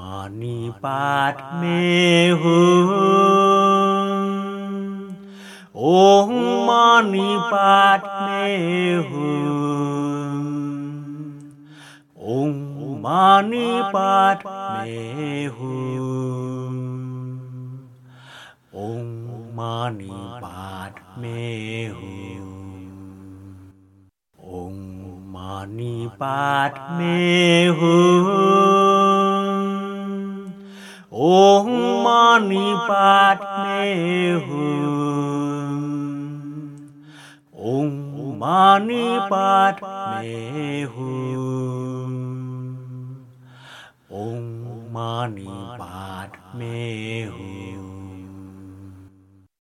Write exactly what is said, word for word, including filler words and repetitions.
มานิปาตเมหุองค์มานิปาตเมหุองค์มานิปาตเมหุองค์มานิปาตเมหุองค์มานิปาตเมหุองค์มานิปาตเมหุองค์มานิปาตเมหุองค์มานิปาตเมหุ